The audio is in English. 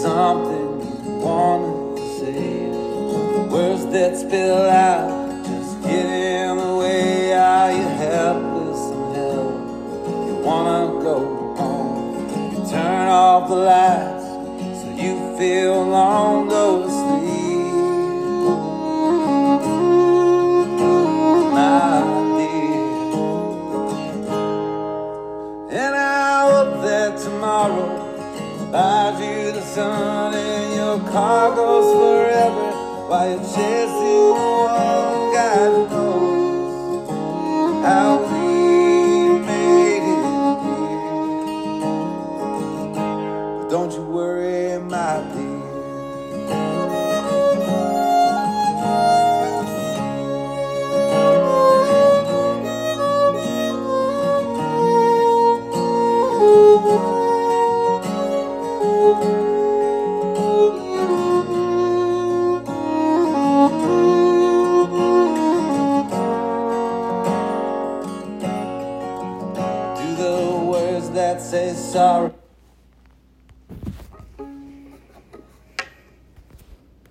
something you wanted to say. Words that spill out just get in the way. Are you helpless and hell? You wanna go home. You turn off the lights so you feel alone. Go to sleep, my dear. And I hope that tomorrow buys you the sun and your car goes forever while you're chasing one God knows how we made it here. But don't you worry, my dear. Do the words that say sorry